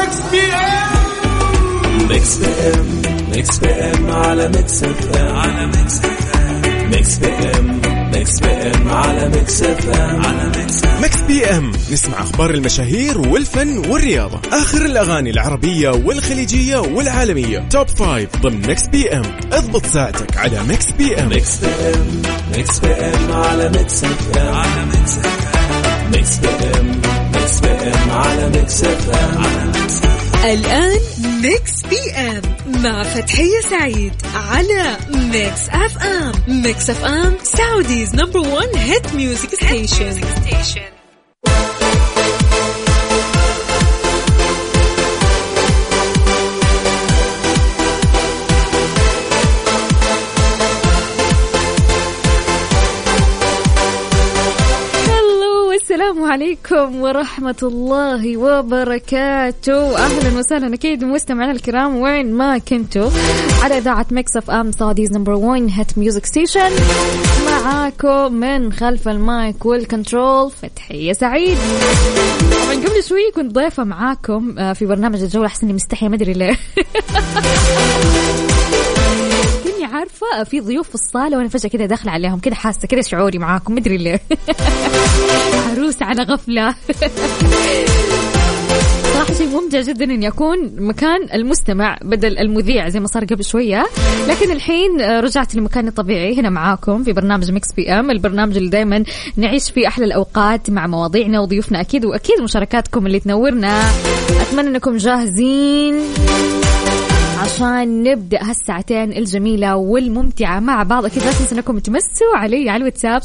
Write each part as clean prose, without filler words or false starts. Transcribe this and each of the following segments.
ميكس بي ام. ميكس بي ام، ميكس بي ام على ميكس اف ام، على ميكس اف ام. ميكس بي ام، ميكس بي ام على ميكس اف ام، على ميكس بي ام. نسمع اخبار المشاهير والفن والرياضة، اخر الاغاني العربية والخليجية والعالمية، توب 5 ضمن ميكس بي ام. اضبط ساعتك على ميكس بي ام. ميكس بي ام، ميكس بي ام على ميكس اف ام، على ميكس اف ام. ميكس بي ام، ميكس بي ام على ميكس اف ام، على ميكس اف ام. الآن ميكس بي ام مع فتحية سعيد على ميكس اف ام. ميكس اف ام سعوديز نمبر 1 هيت ميوزك ستيشن. السلام عليكم ورحمة الله وبركاته. أهلا وسهلا أكيد مستمعينا الكرام وين ما كنتوا على إذاعة ميكس اف ام سعوديز نمبر 1 هيت ميوزك ستيشن. معاكم من خلف المايك والكنترول فتحية سعيد. طبعا قبل شوي كنت ضيفة معاكم في برنامج الجولة، أحسن مستحية مدري ليه. عارفة في ضيوف في الصالة وأنا فجأة كده داخلة عليهم كده، حاسة كده شعوري معاكم مدري ليه. عروس على غفلة. صراحة شيء ممتع جدا أن يكون مكان المستمع بدل المذيع زي ما صار قبل شوية، لكن الحين رجعت لمكاني الطبيعي هنا معاكم في برنامج ميكس بي ام، البرنامج اللي دايما نعيش فيه أحلى الأوقات مع مواضيعنا وضيوفنا أكيد، وأكيد مشاركاتكم اللي تنورنا. أتمنى أنكم جاهزين عشان نبدأ هالساعتين الجميلة والممتعة مع بعض. أكيد لا تنسوا أنكم تمسوا علي على الواتساب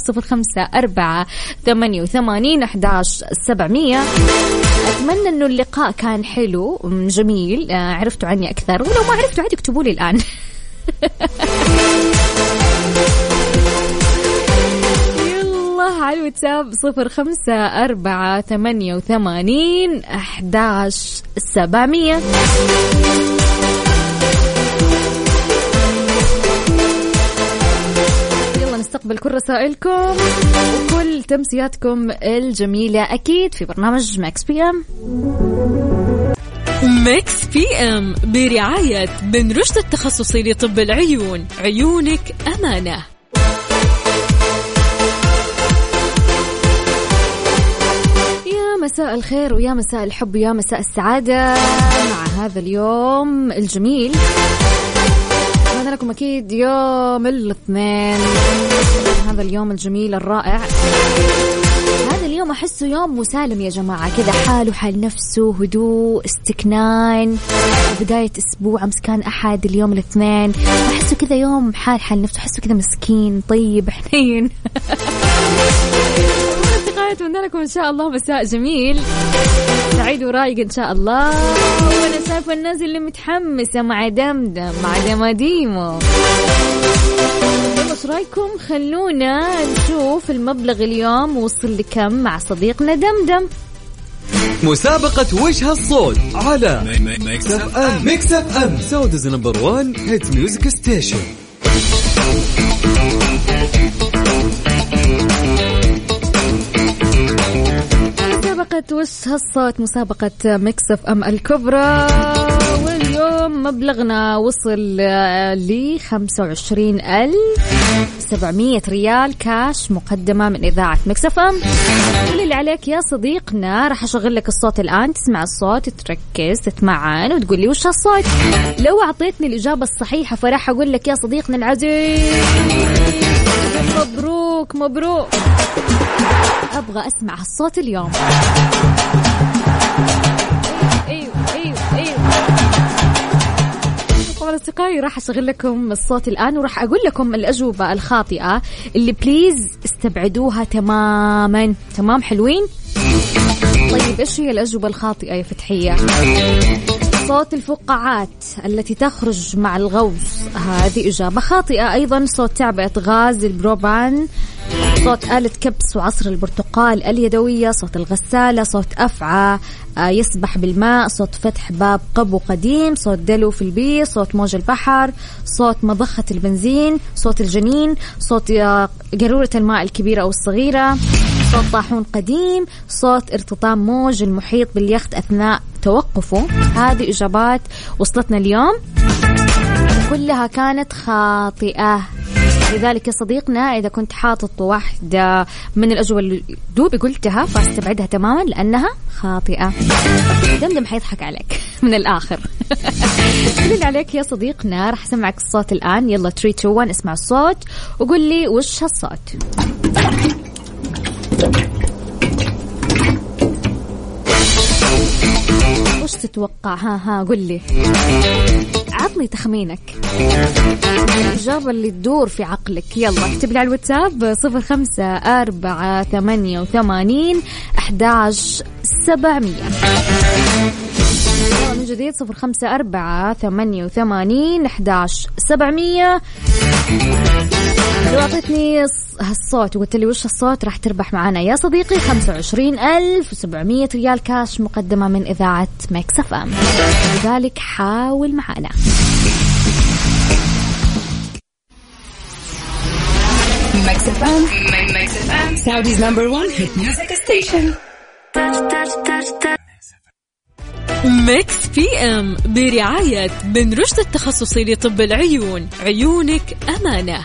0548811700. أتمنى أنه اللقاء كان حلو جميل، عرفتوا عني أكثر، ولو ما عرفتوا عادي اكتبوا لي الآن. يلا على الواتساب 0548811700. نستقبل كل رسائلكم وكل تمسياتكم الجميلة أكيد في برنامج ميكس بي ام. ميكس بي ام برعاية بن رشد التخصصي لطب العيون، عيونك أمانة. يا مساء الخير ويا مساء الحب ويا مساء السعادة مع هذا اليوم الجميل. هذا لكم أكيد يوم الاثنين، هذا اليوم الجميل الرائع. هذا اليوم أحسه يوم مسالم يا جماعة، كذا حاله حال نفسه، هدوء، استكنان، بداية أسبوع مسكان أحد اليوم الاثنين، أحسه كذا يوم حال نفسه، أحسه كذا مسكين طيب حنين. أتمنى لكم إن شاء الله مساء جميل سعيد ورايق إن شاء الله. وأنا شايفة الناس اللي متحمسة مع دمدم مع دماديمو. إيش رأيكم؟ خلونا نشوف المبلغ اليوم وصل لكم مع صديقنا دمدم. مسابقة وجه الصوت على ميكس اف ام. ميكس اف ام سعوديز نمبر 1 هيت ميوزك ستيشن. مسابقة وش هالصوت، مسابقة ميكس اف ام الكبرى، واليوم مبلغنا وصل ل 25,700 ريال كاش مقدمة من إذاعة ميكس اف ام. كل اللي عليك يا صديقنا راح أشغل لك الصوت الآن، تسمع الصوت، تركز، تتمعن وتقول لي وش هالصوت. لو أعطيتني الإجابة الصحيحة فراح أقول لك يا صديقنا العزيز مبروك مبروك، أبغى أسمع هالصوت اليوم. أيوه. طبعا أصدقائي راح أشغل لكم الصوت الآن وراح أقول لكم الأجوبة الخاطئة اللي بليز استبعدوها تماما. تمام حلوين؟ طيب إيش هي الأجوبة الخاطئة يا فتحية؟ صوت الفقاعات التي تخرج مع الغوص، هذه إجابة خاطئة. أيضا صوت تعبئة غاز البروبان، صوت آلة كبس وعصر البرتقال اليدوية، صوت الغسالة، صوت أفعى يسبح بالماء، صوت فتح باب قبو قديم، صوت دلو في البير، صوت موج البحر، صوت مضخة البنزين، صوت الجنين، صوت قارورة الماء الكبيرة أو الصغيرة، صوت طاحون قديم، صوت ارتطام موج المحيط باليخت أثناء توقفه. هذه إجابات وصلتنا اليوم كلها كانت خاطئة. لذلك يا صديقنا إذا كنت حاطط واحدة من الأجوبة اللي دوبي قلتها فاستبعدها تماما لأنها خاطئة. دمدم حيضحك عليك من الآخر. كل اللي عليك يا صديقنا راح أسمعك الصوت الآن. يلا 3 2 1 اسمع الصوت وقل لي وش هالصوت. وش تتوقع؟ ها قل لي، عطني تخمينك، الإجابة اللي تدور في عقلك. يلا اكتب لي على الواتساب 0548811700. من جديد 0548811700. لو أعطيتني هالصوت وقلت لي وش هالصوت راح تربح معنا يا صديقي 25,700 ريال كاش مقدمة من إذاعة ميكس اف ام. لذلك حاول معنا. Mix FM, Saudi's #1 hit music station. ميكس بي ام برعاية بن رشد التخصصي لطب العيون. عيونك أمانة.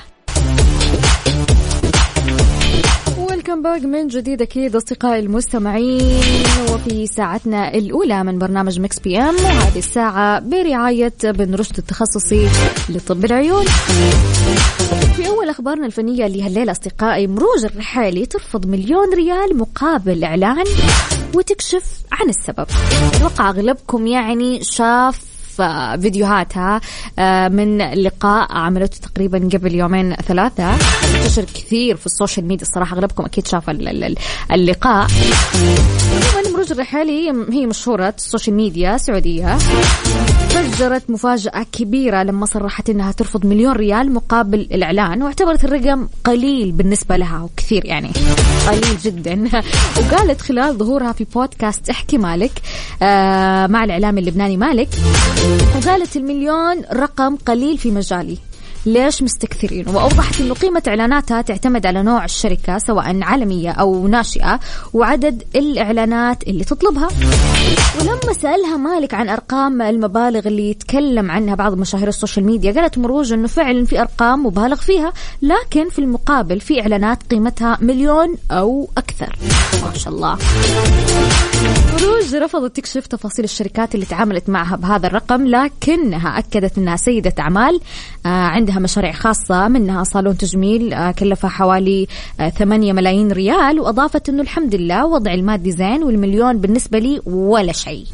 ويلكم باك من جديد أكيد أصدقائي المستمعين، وفي ساعتنا الأولى من برنامج ميكس بي ام، وهذه الساعة برعاية بن رشد التخصصي لطب العيون. في أول أخبارنا الفنية اللي هالليلة أصدقائي، مروج الرحالي ترفض مليون ريال مقابل إعلان وتكشف عن السبب. أتوقع أغلبكم يعني شاف فيديوهاتها من لقاء عملته تقريبا قبل 2-3 انتشر كثير في السوشيال ميديا. الصراحة أغلبكم أكيد شاف اللقاء. مروج الرحالي هي مشهورة السوشيال ميديا سعودية، فجرت مفاجأة كبيرة لما صرحت أنها ترفض مليون ريال مقابل الإعلان، واعتبرت الرقم قليل بالنسبة لها وكثير يعني قليل جدا. وقالت خلال ظهورها في بودكاست احكي مالك مع الإعلامي اللبناني مالك، وقالت المليون رقم قليل في مجالي، ليش مستكثرين؟ وأوضحت أنه قيمة إعلاناتها تعتمد على نوع الشركة سواء عالمية أو ناشئة وعدد الإعلانات اللي تطلبها. ولما سألها مالك عن أرقام المبالغ اللي يتكلم عنها بعض مشاهير السوشيال ميديا، قالت مروج أنه فعلا في أرقام مبالغ فيها، لكن في المقابل في إعلانات قيمتها مليون أو أكثر. ما شاء الله. مروج رفضت تكشف تفاصيل الشركات اللي تعاملت معها بهذا الرقم، لكنها أكدت أنها سيدة أعمال عندها مشاريع خاصة، منها صالون تجميل كلفها حوالي 8 ملايين ريال، وأضافت أنه الحمد لله وضع المادي زين والمليون بالنسبة لي ولا شيء.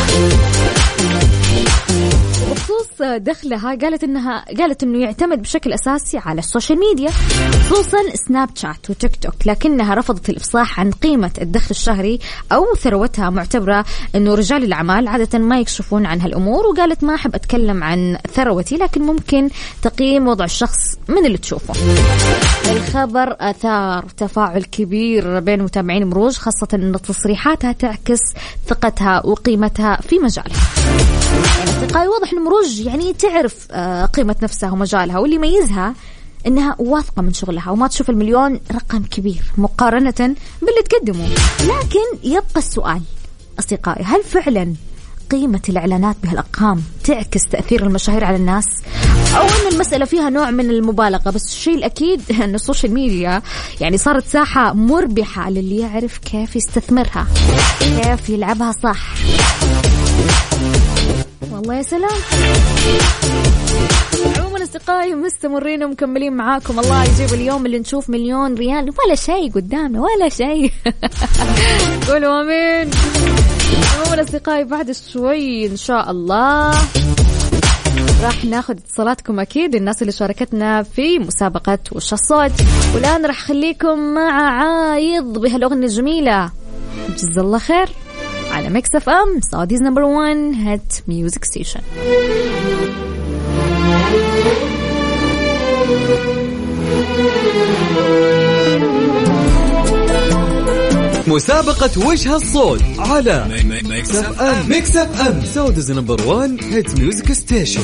بخصوص دخلها قالت انه يعتمد بشكل اساسي على السوشيال ميديا خصوصا سناب شات وتيك توك، لكنها رفضت الافصاح عن قيمة الدخل الشهري او ثروتها، معتبرة انه رجال الاعمال عادة ما يكشفون عن هالامور. وقالت ما احب اتكلم عن ثروتي، لكن ممكن تقييم وضع الشخص من اللي تشوفه. الخبر اثار تفاعل كبير بين متابعين مروج، خاصة ان تصريحاتها تعكس ثقتها وقيمتها في مجالها. أصدقائي واضح إن مروج يعني تعرف قيمة نفسها ومجالها، واللي يميزها إنها واثقة من شغلها وما تشوف المليون رقم كبير مقارنة باللي تقدمه. لكن يبقى السؤال أصدقائي، هل فعلا قيمة الإعلانات بهالأرقام تعكس تأثير المشاهير على الناس، أو أن المسألة فيها نوع من المبالغة؟ بس الشيء الأكيد أن السوشيال ميديا يعني صارت ساحة مربحة للي يعرف كيف يستثمرها، كيف يلعبها صح. والله يا سلام. عموما أصدقائي مستمرين ومكملين معاكم. الله يجيب اليوم اللي نشوف مليون ريال ولا شيء قدامنا ولا شيء. قولوا آمين. عموما أصدقائي بعد شوي إن شاء الله راح ناخذ اتصالاتكم أكيد، الناس اللي شاركتنا في مسابقة وش الصوت. والآن راح خليكم مع عايض بهالأغنية الجميلة جزا الله خير على ميكس اف ام، سعوديز #1 هيت ميوزك ستيشن. مسابقة وش هالصوت على ميكس اف ام. ميكس اف ام سعوديز #1 هيت ميوزك ستيشن.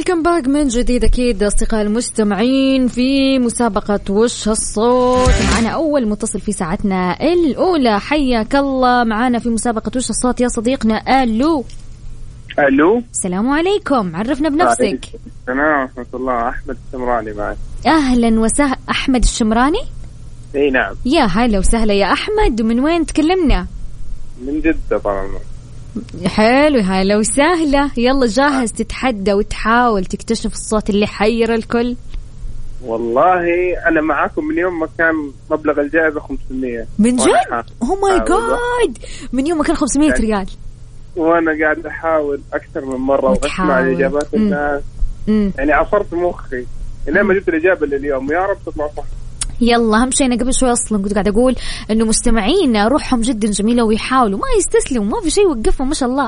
ويلكم باك من جديد أكيد أصدقاء المستمعين في مسابقة وش هالصوت. معنا أول متصل في ساعتنا الأولى. حياك الله معنا في مسابقة وش هالصوت يا صديقنا. ألو. السلام عليكم، عرفنا بنفسك. السلام ورحمة الله. أحمد الشمراني معك. أهلا وسهلا. أحمد الشمراني. اي نعم. يا هلا وسهلا يا أحمد. ومن وين تكلمنا؟ من جدة طبعا. حلو، هلا وسهلا. يلا جاهز تتحدى وتحاول تكتشف الصوت اللي حير الكل؟ والله أنا معاكم من يوم ما كان مبلغ الجائزة 500. من جد؟ أوه ماي جاد، من يوم ما كان 500 ريال وأنا قاعد أحاول أكثر من مرة وأسمع إجابات الناس. يعني عصرت مخي إلى ما جبت الإجابة لليوم، يا رب تطلع صح. يلا أهم شيء، أنا قبل شوي أصلا كنت قاعد أقول إنه مستمعينا روحهم جدا جميلة ويحاولوا ما يستسلموا، ما في شيء يوقفهم ما شاء الله.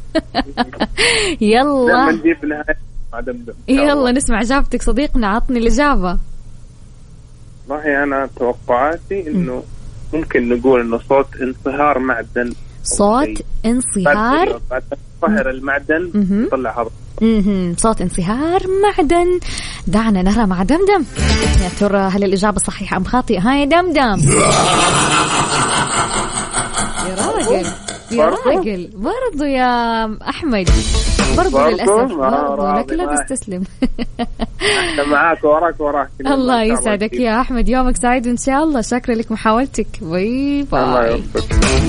يلا نجيب نهاية مع دمدم. يلا نسمع إجابتك صديقنا، عطني الإجابة. والله أنا توقعاتي إنه ممكن نقول إنه صوت انصهار معدن. صوت انصهار. صهر المعدن يطلع هذا. صوت انصهار معدن. دعنا نرى مع دمدم يا ترى هل الإجابة صحيحة أم خاطئة. هاي دمدم. يا راجل برضو يا أحمد، برضو للأسف برضو لك لا تستسلم. معاك وراك. الله يسعدك يا أحمد، يومك سعيد إن شاء الله. شكرا لك محاولتك. باي باي. الله يوفقك.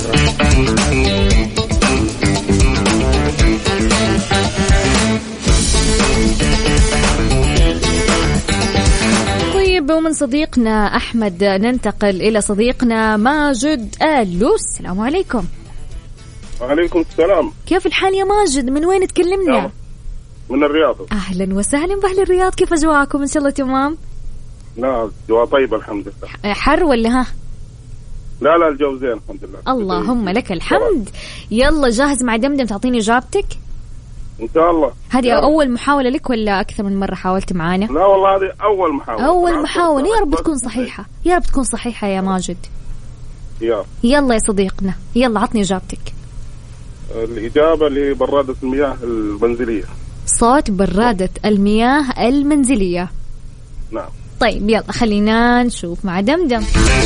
طيب ومن صديقنا أحمد ننتقل إلى صديقنا ماجد. ألو. السلام عليكم. وعليكم السلام. كيف الحال يا ماجد؟ من وين تكلمنا؟ من الرياض. أهلا وسهلا بأهل الرياض. كيف أجواءكم؟ إن شاء الله تمام. لا الجو طيب الحمد لله. حر ولا ها؟ لا الجو زين الحمد لله. اللهم لك الحمد. يلا جاهز مع دمدم تعطيني إجابتك؟ إن شاء الله. هذه أول محاولة لك ولا أكثر من مرة حاولت معانا؟ لا والله هذه أول محاولة. أول محاولة. يا رب تكون صحيحة، يا رب تكون صحيحة يا ماجد. يلا يا صديقنا، يلا عطني إجابتك. الإجابة لبرادة المياه المنزلية. صوت برادة المياه المنزلية. نعم. طيب يلا خلينا نشوف مع دمدم.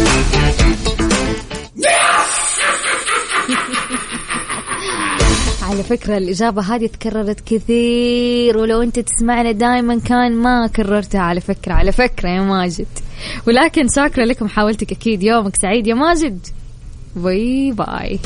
على فكرة الإجابة هذه تكررت كثير، ولو أنت تسمعنا دائما كان ما كررتها على فكرة يا ماجد، ولكن شاكرة لكم حاولتك. أكيد يومك سعيد يا ماجد. باي باي.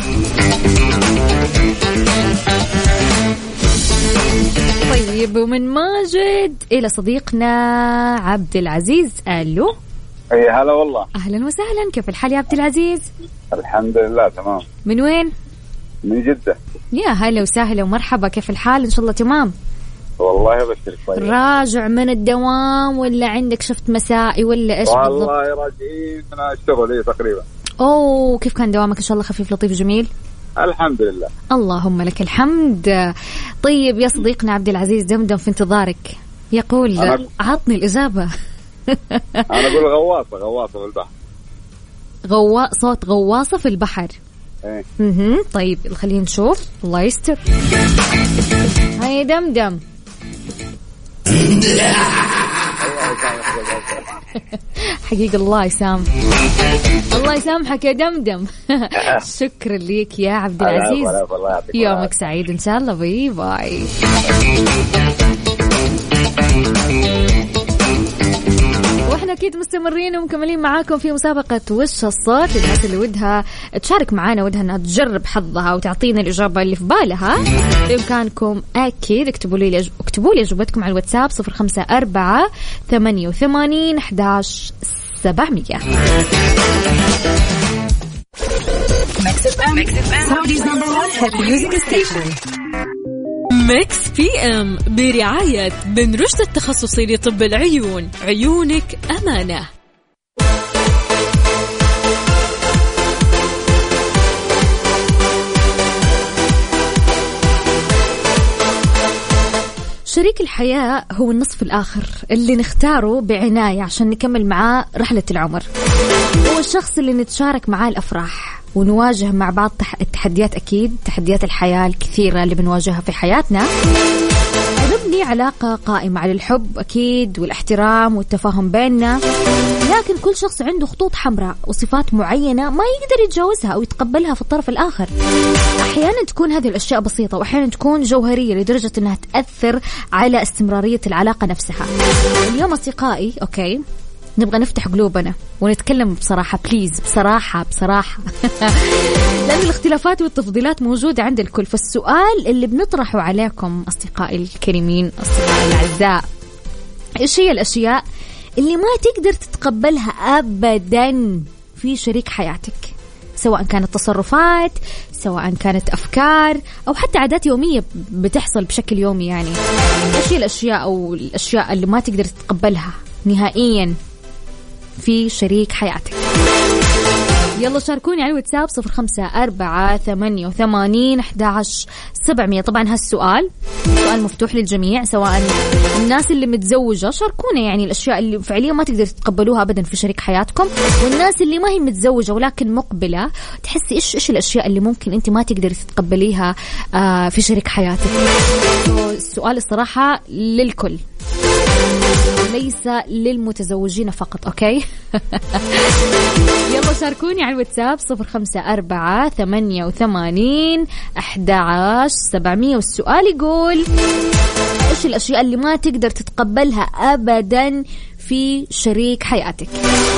طيب ومن ماجد إلى صديقنا عبد العزيز. ألو. اي هلا والله. أهلا وسهلا. كيف الحال يا عبد العزيز؟ الحمد لله تمام. من وين؟ من جدة. يا هلا وسهلا ومرحبا. كيف الحال؟ إن شاء الله تمام. والله بشرك طيب. راجع من الدوام ولا عندك شفت مسائي ولا إيش بالضبط؟ والله راجعين من الشغل تقريبا. أوه كيف كان دوامك؟ إن شاء الله خفيف لطيف جميل. الحمد لله. اللهم لك الحمد. طيب يا صديقنا عبد العزيز دمدم في انتظارك يقول عطني الإجابة. أنا أقول غواصة في البحر. صوت غواصة في البحر. ايه. طيب خلينا نشوف. الله يستر. هاي دمدم. حقيقة الله يسامحك يا دمدم. شكرا ليك يا عبد العزيز. يومك سعيد إن شاء الله. باي باي. واحنا اكيد مستمرين ومكملين معاكم في مسابقة وش الصوت. الناس اللي ودها تشارك معانا ودها انها تجرب حظها وتعطينا الإجابة اللي في بالها بإمكانكم اكيد اكتبوا لي اجوبتكم على الواتساب 0548811700. ميكس بي ام برعاية بن رشد التخصصي لطب العيون. عيونك أمانة. شريك الحياة هو النصف الآخر اللي نختاره بعناية عشان نكمل معاه رحلة العمر. هو الشخص اللي نتشارك معاه الأفراح ونواجه مع بعض التحديات، أكيد تحديات الحياة الكثيرة اللي بنواجهها في حياتنا، ونبني علاقة قائمة على الحب أكيد والاحترام والتفاهم بيننا، لكن كل شخص عنده خطوط حمراء وصفات معينة ما يقدر يتجاوزها أو يتقبلها في الطرف الآخر. أحيانا تكون هذه الأشياء بسيطة وأحيانا تكون جوهرية لدرجة أنها تأثر على استمرارية العلاقة نفسها. اليوم أصدقائي أوكي نبغى نفتح قلوبنا ونتكلم بصراحة، بليز بصراحة لأن الاختلافات والتفضيلات موجودة عند الكل. فالسؤال اللي بنطرحه عليكم أصدقائي الكريمين، أصدقائي الأعزاء، إيش هي الأشياء اللي ما تقدر تتقبلها أبدا في شريك حياتك، سواء كانت تصرفات، سواء كانت أفكار، أو حتى عادات يومية بتحصل بشكل يومي. يعني إيش هي الأشياء أو الأشياء اللي ما تقدر تتقبلها نهائيا في شريك حياتك؟ يلا شاركوني على الواتساب 0548811700. طبعا هالسؤال سؤال مفتوح للجميع، سواء الناس اللي متزوجة شاركونا يعني الأشياء اللي فعليا ما تقدر تتقبلوها أبدا في شريك حياتكم، والناس اللي ما هي متزوجة ولكن مقبلة تحسي إيش الأشياء اللي ممكن أنت ما تقدر تتقبليها في شريك حياتك. السؤال الصراحة للكل ليس للمتزوجين فقط، أوكي؟ يلا شاركوني على الواتساب 0548811700. والسؤال يقول إيش الأشياء اللي ما تقدر تتقبلها أبدا في شريك حياتك؟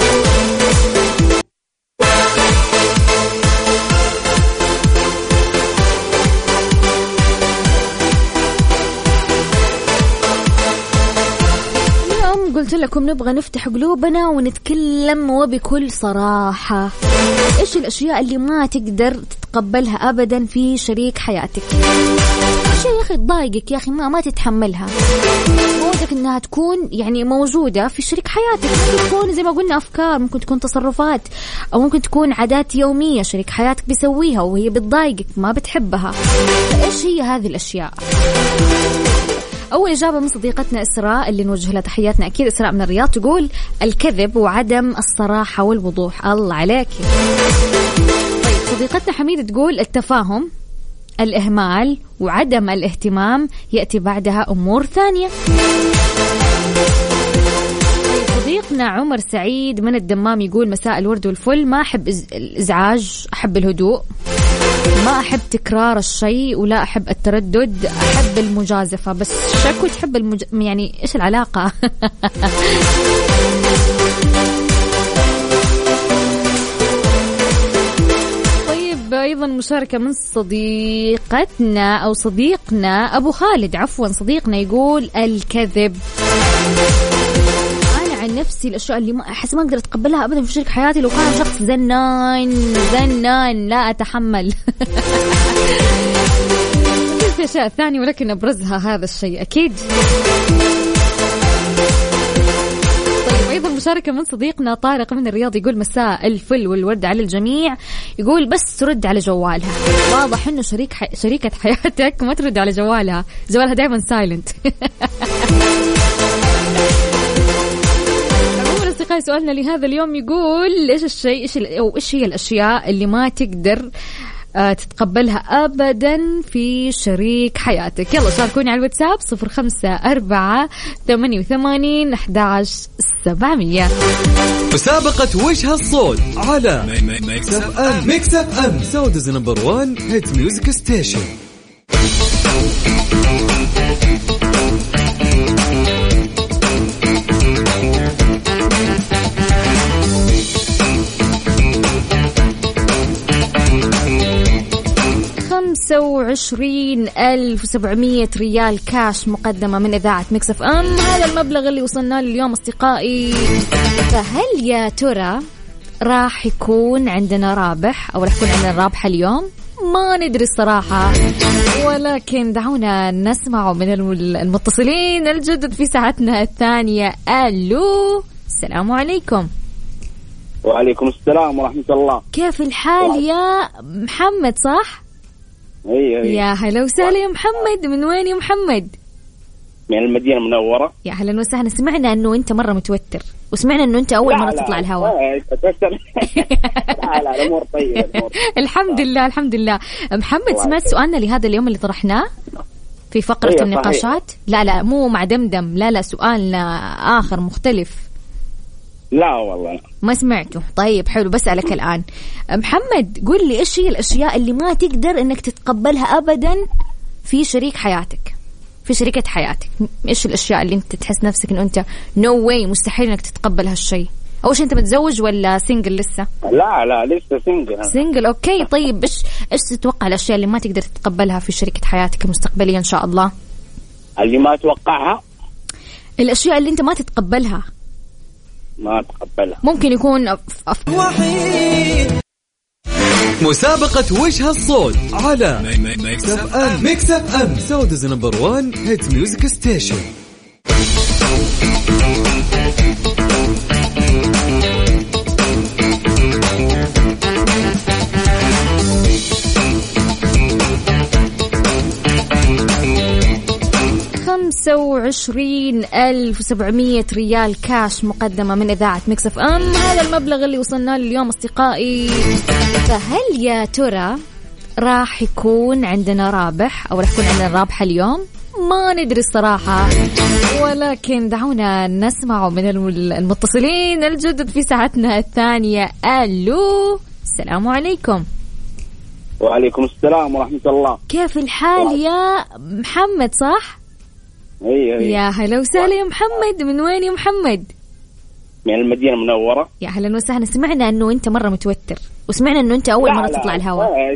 قلت لكم نبغى نفتح قلوبنا ونتكلم وبكل صراحة. إيش الأشياء اللي ما تقدر تتقبلها أبدا في شريك حياتك؟ أشياء يا أخي تضايقك، يا أخي ما تتحملها، مودك إنها تكون يعني موجودة في شريك حياتك. ممكن تكون زي ما قلنا أفكار، ممكن تكون تصرفات، أو ممكن تكون عادات يومية شريك حياتك بيسويها وهي بتضايقك ما بتحبها. إيش هي هذه الأشياء؟ أول إجابة من صديقتنا إسراء اللي نوجه لها تحياتنا أكيد، إسراء من الرياض، تقول الكذب وعدم الصراحة والوضوح. الله عليك. طيب صديقتنا حميدة تقول التفاهم، الإهمال وعدم الاهتمام يأتي بعدها أمور ثانية. صديقنا عمر سعيد من الدمام يقول مساء الورد والفل، ما أحب الإزعاج، أحب الهدوء، ما أحب تكرار الشيء ولا أحب التردد، أحب المجازفة. بس شكو تحب يعني إيش العلاقة؟ طيب أيضا مشاركة من صديقتنا أو صديقنا أبو خالد، عفوا صديقنا، يقول الكذب. عن نفسي الأشياء اللي ما أحس ما أقدر أتقبلها أبدا في شريك حياتي، لو كان شخص زنان لا أتحمل. في أشياء ثانية ولكن أبرزها هذا الشيء أكيد. طيب أيضا مشاركة من صديقنا طارق من الرياض، يقول مساء الفل والورد على الجميع، يقول بس ترد على جوالها. واضح إنه شريكة حياتك ما ترد على جوالها دائما سايلنت. سؤالنا لهذا اليوم يقول إيش هي الأشياء اللي ما تقدر تتقبلها أبدا في شريك حياتك؟ يلا شاركوني على الواتساب 0548811700. مسابقة وش هالصوت على ميكس اف ام سعوديز نمبر 1 هيت ميوزك ستيشن. $25,700 ريال كاش مقدمة من إذاعة ميكس اف ام، هذا المبلغ اللي وصلنا اليوم أصدقائي. فهل يا ترى راح يكون عندنا رابح أو راح يكون عندنا رابحة اليوم؟ ما ندري الصراحة، ولكن دعونا نسمع من المتصلين الجدد في ساعتنا الثانية. ألو، السلام عليكم. وعليكم السلام ورحمة الله. كيف الحال يا محمد؟ صح؟ أيوة. يا هلا وسهلا يا محمد، من وين يا محمد؟ من المدينة المنورة. يا هلا وسهلا. سمعنا أنه أنت مرة متوتر، وسمعنا أنه أنت أول مرة تطلع الهواء. لا الأمور طيبة. الحمد لله. محمد، سمعت سؤالنا لهذا اليوم اللي طرحناه؟ في فقرة النقاشات. لا مو مع دمدم، لا سؤالنا آخر مختلف. لا والله لا. ما سمعته. طيب حلو، بسألك الآن محمد، قل لي إيش هي الأشياء اللي ما تقدر إنك تتقبلها أبدا في شريك حياتك، في شريكة حياتك؟ إيش الأشياء اللي أنت تحس نفسك إنه أنت no way مستحيل إنك تتقبل هالشيء؟ أول شيء أنت متزوج ولا سينجل لسه؟ لا لسه سينجل. أوكي. طيب إيش تتوقع الأشياء اللي ما تقدر تتقبلها في شريكة حياتك المستقبلية إن شاء الله؟ اللي ما أتوقعها، الأشياء اللي أنت ما تتقبلها. ما أتقبلها ممكن يكون مسابقة وجه الصوت على ميكس اف ام سعوديز نمبر 1 هيت ميوزك ستيشن. $25,700 ريال كاش مقدمة من إذاعة ميكس اف ام. هذا المبلغ اللي وصلنا له اليوم أصدقائي. فهل يا ترى راح يكون عندنا رابح أو راح يكون عندنا رابحة اليوم؟ ما ندري الصراحة، ولكن دعونا نسمع من المتصلين الجدد في ساعتنا الثانية. ألو، السلام عليكم. وعليكم السلام ورحمة الله. كيف الحال يا محمد؟ صح؟ أي. يا هلا وسهلا يا محمد. من وين يا محمد؟ من المدينة المنورة. يا هلا وسهلا. سمعنا أنه أنت مرة متوتر، وسمعنا أنه أنت أول مرة تطلع الهواء.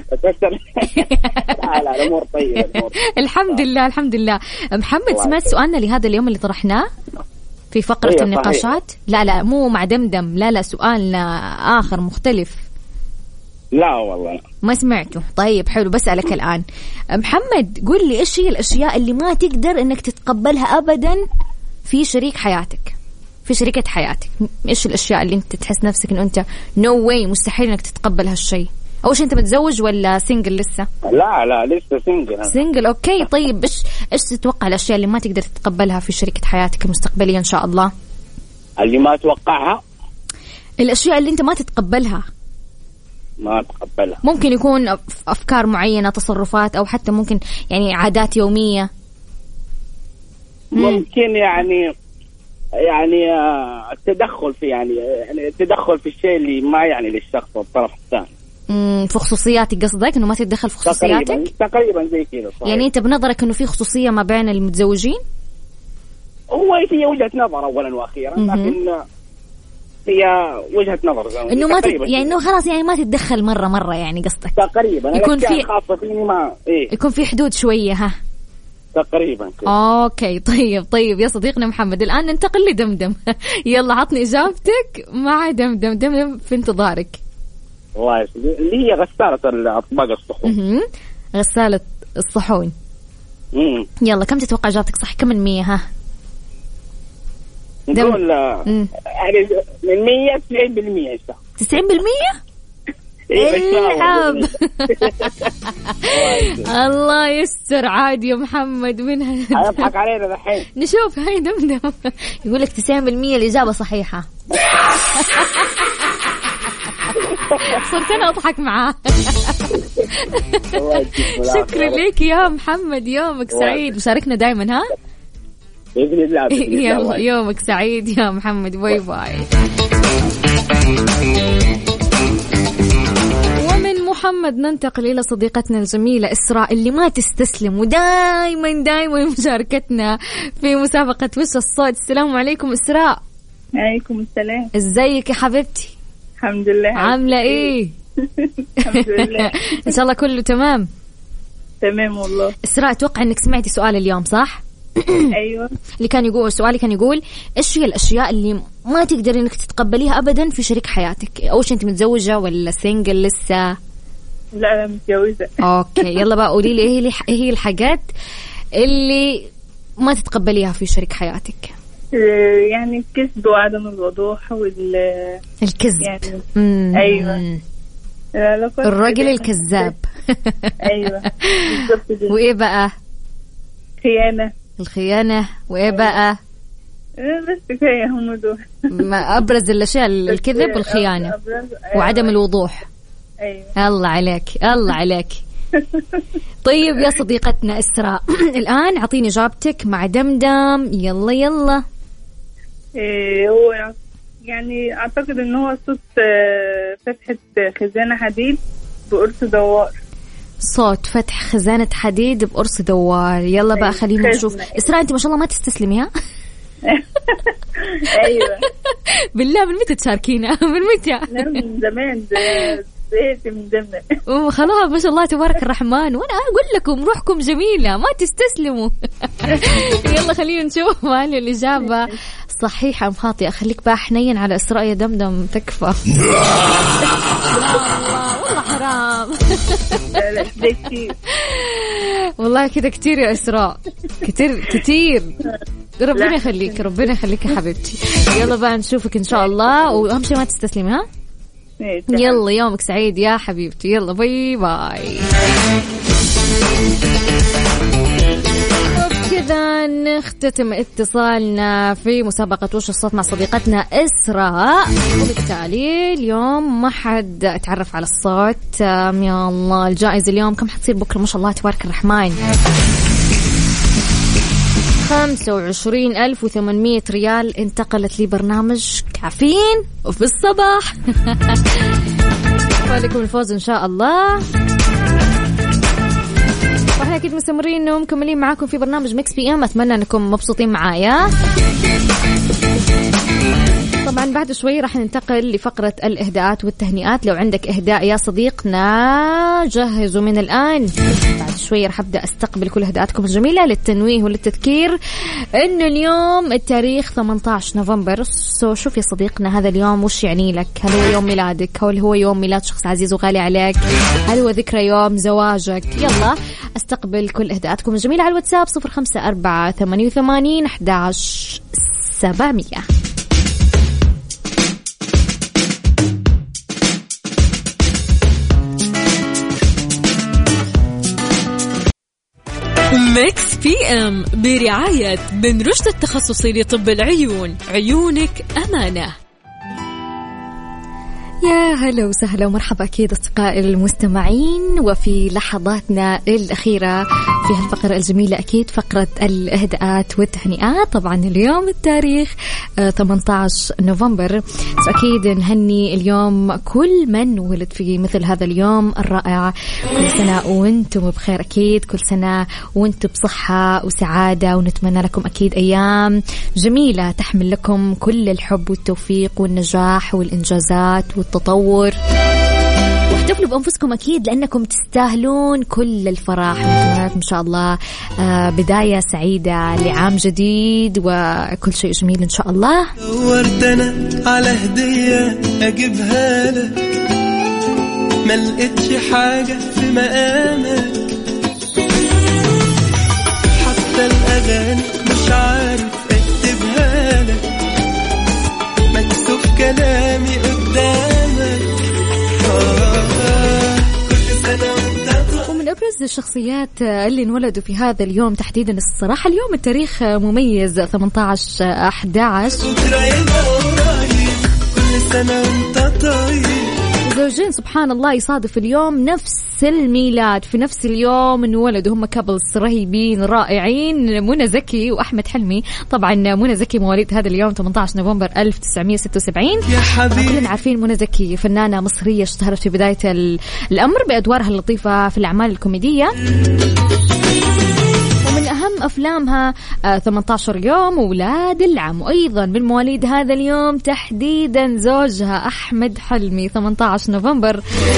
لا الأمور طيبة. الحمد لله. محمد، سمعت سؤالنا لهذا اليوم اللي طرحناه في فقرة النقاشات؟ لا مو مع دمدم، لا سؤالنا آخر مختلف. لا والله لا. ما سمعته. طيب حلو، بسألك الآن محمد، قل لي إيش هي الأشياء اللي ما تقدر إنك تتقبلها أبدا في شريك حياتك، في شريكة حياتك؟ إيش الأشياء اللي أنت تحس نفسك إنه أنت no way مستحيل إنك تتقبل هالشيء؟ أول شيء أنت متزوج ولا سينجل لسه؟ لا لسه سينجل. أوكي. طيب إيش تتوقع الأشياء اللي ما تقدر تتقبلها في شريكة حياتك المستقبلية إن شاء الله؟ اللي ما أتوقعها، الأشياء اللي أنت ما تتقبلها. ما أتقبلها ممكن يكون أفكار معينة، تصرفات، أو حتى ممكن يعني عادات يومية. ممكن يعني التدخل في التدخل في الشيء اللي ما يعني للشخص والطرف الثاني. في خصوصياتك قصدك؟ إنه ما تتدخل في خصوصياتك؟ تقريبا زي كذا. يعني أنت بنظرك إنه في خصوصية ما بين المتزوجين؟ هو في وجهة نظر أولا وأخيرا، لكن هي وجهة نظر إنه ما يعني إنه خلاص يعني ما تتدخل مرة يعني قصدك تقريبا. يكون في خاصة فيني ما يكون في حدود شوية. ها تقريبا كده. اوكي. طيب يا صديقنا محمد، الآن ننتقل لدمدم. يلا عطني إجابتك مع دمدم في انتظارك. الله يسلمك. اللي هي غسالة الأطباق الصحون. غسالة الصحون. يلا كم تتوقع إجابتك صح؟ كم من 100؟ ها نقول يعني من 100 90%. 90%؟ الحب. الله يستر عادي يا محمد. منها يضحك علينا الحين. نشوف. هاي دمدم يقول لك 90% الإجابة صحيحة. صرت أنا أضحك معاه. شكرا لك يا محمد، يومك سعيد. مشاركنا دايما. ها بإذن الله. يلا يومك سعيد يا محمد. باي باي. ومن محمد ننتقل إلى صديقتنا الجميلة إسراء، اللي ما تستسلم ودايما مشاركتنا في مسابقة وش الصوت. السلام عليكم إسراء. عليكم السلام. ازيك يا حبيبتي؟ الحمد لله. عاملة ايه؟ الحمد لله. ان شاء الله كله تمام. تمام والله. إسراء، اتوقع انك سمعتي سؤال اليوم صح؟ ايوه. اللي كان يقول سؤالي كان يقول ايش هي الاشياء اللي ما تقدري انك تتقبليها ابدا في شريك حياتك؟ اول شيء انت متزوجة ولا سينجل لسه؟ لا متجوزة. اوكي يلا بقى قولي لي ايه هي الحاجات اللي ما تتقبليها في شريك حياتك؟ يعني الكذب وعدم الوضوح الكذب يعني. ايوه الرجل الكذاب. ايوه بالضبط. وايه بقى؟ الخيانة. وايه بقى؟ بس كفاية هم دول. ما ابرز الاشياء الكذب والخيانة وعدم الوضوح. ايوه. الله عليك. طيب يا صديقتنا إسراء الآن عطيني إجابتك مع دمدم. يلا يلا. هو يعني أعتقد إنه هو صوت فتحة خزانة حديد بقرص دوار. صوت فتح خزانة حديد بقرص دوار. يلا بقى خلينا نشوف. إسراء أنت ما شاء الله ما تستسلمي ها. أيوة بالله من متى تشاركينا؟ من متى؟ من زمان زهقت من زمان. خلاص ما شاء الله تبارك الرحمن. وأنا أقول لكم روحكم جميلة ما تستسلموا. يلا خلينا نشوف هل الإجابة صحيحة أم خاطئة. خليك بقى حنين على إسراء يا دمدم تكفى. والله حرام. والله كده كتير يا إسراء كتير. ربنا يخليك ربنا يخليك يا حبيبتي. يلا بقى نشوفك إن شاء الله وأهم شيء ما تستسلمي ها. يلا يومك سعيد يا حبيبتي. يلا باي باي. كذا نختتم اتصالنا في مسابقة وش الصوت مع صديقتنا إسراء. وبالتالي اليوم ما حد تعرف على الصوت. يا الله الجائزة اليوم كم حتصير بكرة؟ ما شاء الله تبارك الرحمن. 25,800 ريال انتقلت لي برنامج كافيين وفي الصباح. ولكم الفوز إن شاء الله. فاحنا أكيد مستمرين ومكملين معاكم في برنامج ميكس بي ام. أتمنى أنكم مبسوطين معايا. طبعا بعد شوي راح ننتقل لفقرة الإهداءات والتهنئات. لو عندك إهداء يا صديقنا جهزوا من الآن. بعد شوي راح أبدأ أستقبل كل إهداءاتكم الجميلة للتنويه وللتذكير إنه اليوم التاريخ 18 نوفمبر. شوف يا صديقنا هذا اليوم وش يعني لك؟ هل هو يوم ميلادك؟ هل هو يوم ميلاد شخص عزيز وغالي عليك؟ هل هو ذكرى يوم زواجك؟ يلا أستقبل كل إهداءاتكم الجميلة على الواتساب 0548811700. ميكس بي ام برعاية بن رشد التخصصي لطب العيون. عيونك أمانة. يا هلا وسهلا ومرحبا أكيد أصدقائي المستمعين. وفي لحظاتنا الأخيرة في هالفقرة الجميلة أكيد فقرة الإهداءات والتهنئات. طبعا اليوم التاريخ 18 نوفمبر. أكيد نهني اليوم كل من ولد في مثل هذا اليوم الرائع. كل سنة وانتم بخير أكيد. كل سنة وانتم بصحة وسعادة. ونتمنى لكم أكيد أيام جميلة تحمل لكم كل الحب والتوفيق والنجاح والإنجازات والتطور. واحتفلوا بأنفسكم أكيد لأنكم تستاهلون كل الفرح. نتمنى لكم إن شاء الله بداية سعيدة لعام جديد وكل شيء جميل إن شاء الله. دورتنا على هدية أجيبها لك ما لقيتش حاجة في مقامك. حتى الأغاني مش عارف أكتبها لك مكتوب كلامي قدامك. ومن أبرز الشخصيات اللي انولدوا في هذا اليوم تحديدا الصراحة اليوم التاريخ مميز 18/11. زوجين سبحان الله يصادف اليوم نفس الميلاد في نفس اليوم انولدوا. هم كابلز رهيبين رائعين منى زكي وأحمد حلمي. طبعا منى زكي مواليد هذا اليوم 18 نوفمبر 1976. كلنا عارفين منى زكي فنانة مصرية اشتهرت في بداية الأمر بأدوارها اللطيفة في الأعمال الكوميدية. ومن أهم أفلامها 18 يوم وولاد العم. وأيضا من مواليد هذا اليوم تحديدا زوجها أحمد حلمي 18 نوفمبر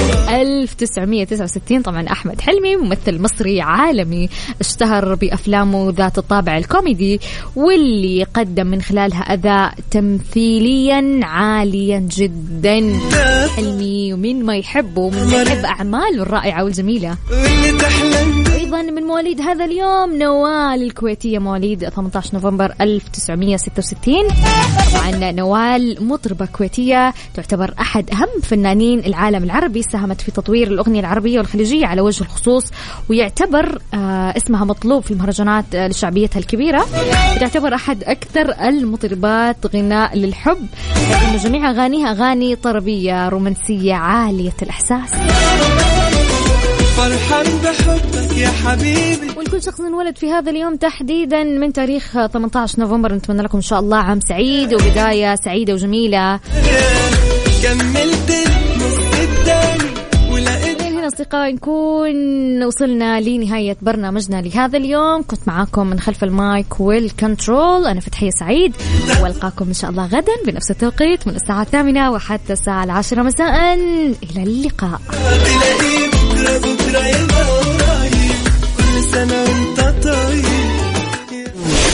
1969. طبعا أحمد حلمي ممثل مصري عالمي اشتهر بأفلامه ذات الطابع الكوميدي واللي قدم من خلالها أداء تمثيليا عاليا جدا. حلمي ومن ما يحبه ومن ما يحب أعماله الرائعة والجميلة. أيضا من مواليد هذا اليوم نوال الكويتية مواليد 18 نوفمبر 1966. طبعا نوال مطربة كويتية تعتبر أحد أهم فنانين العالم العربي. ساهمت في تطوير الأغنية العربية والخليجية على وجه الخصوص ويعتبر اسمها مطلوب في المهرجانات لشعبيتها الكبيرة. تعتبر أحد أكثر المطربات غناء للحب لأن جميع أغانيها أغاني طربية رومانسية عالية الإحساس. فرحان بحبك يا حبيبي. ولكل شخص انولد في هذا اليوم تحديدا من تاريخ 18 نوفمبر نتمنى لكم إن شاء الله عام سعيد وبداية سعيدة وجميلة. كملت النص الثاني ولقيت. هنا أصدقائي نكون وصلنا لنهاية برنامجنا لهذا اليوم. كنت معاكم من خلف المايك والكنترول أنا فتحية سعيد، والقاكم إن شاء الله غدا بنفس التوقيت من الساعة 8 وحتى الساعة 10 مساء. إلى اللقاء.